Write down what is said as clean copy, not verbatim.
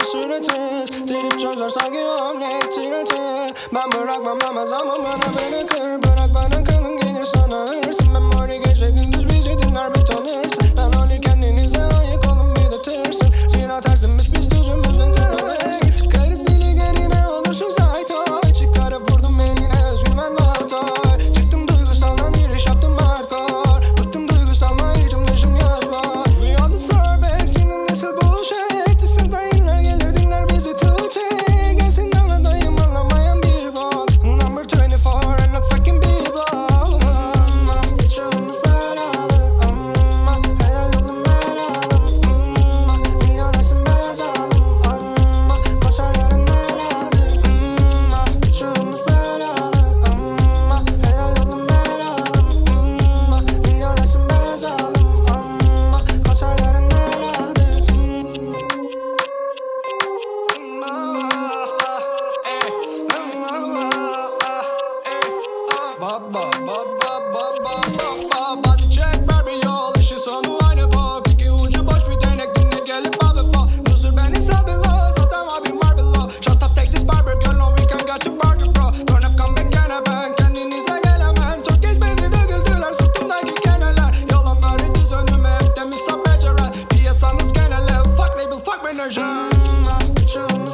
sureti. Trip çözer sanki omlet tireti. Ben bırakmam ama zaman bana bırakır. Bırak bana kalın gelir sana hırsın. Memori gece gündüz bizi dinler bir tanırsın. Lan oli kendinize ayık olun bir de tırsın. Zira tersimiz biz düzümüzden kırılırız. Karız dili gerine olursun zaytoy. Çıkarıp vurdum eline özgüven laftoy. Çıktım duygusaldan giriş yaptım hardcore. Bıktım duygusalma içim dışım yaz var. We on the sorbet senin nasıl bullshit. İsterden iller gelir dinler bizi Tuğçe. Gelsin anladayım anlamayan bir bok. Number 24 and not fucking people. Hiç yolumuz beraber. Helal yolum beraber. Bir yollasın beyaz alım. Basar yarın nerede. Hiç yolumuz beraber. Helal yolum beraber. Bir yollasın beyaz alım. Basar yarın nerede. Body check Barbie yol işin sonu aynı bok. İki ucu boş bir değnek dinle gelip abi fall. Loser ben insan below zaten var bir Marvel. Shut up take this barber girl no we can get you barter bro. Turn up come back gene ben kendinize gelemem. Çok geç beni döküldüler sırtımdaki keneler. Yalanları diz önüme hep temiz beceren. Piyasanız genele fuck label fuck menajer.